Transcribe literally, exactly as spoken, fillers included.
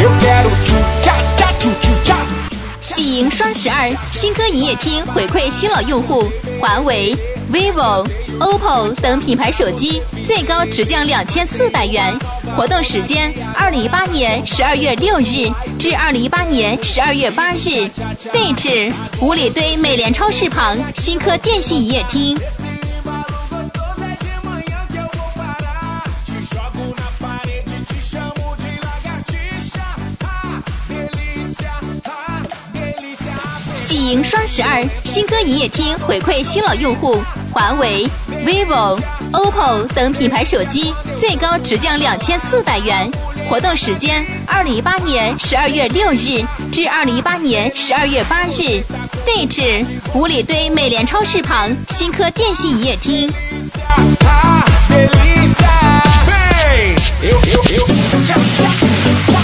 喜迎双十二，新歌营业厅回馈新老用户，华为、vivo、O P P O 等品牌手机最高直降两千四百元。活动时间：二零一八年十二月六日至二零一八年十二月八日。地址：五里堆美联超市旁新科电信营业厅。喜迎双十二，新歌营业厅回馈新老用户，华为、vivo、O P P O 等品牌手机最高直降两千四百元。活动时间：二零一八年十二月六日至二零一八年十二月八日。地址：五里堆美联超市旁新科电信营业厅。 Eu, eu, eu,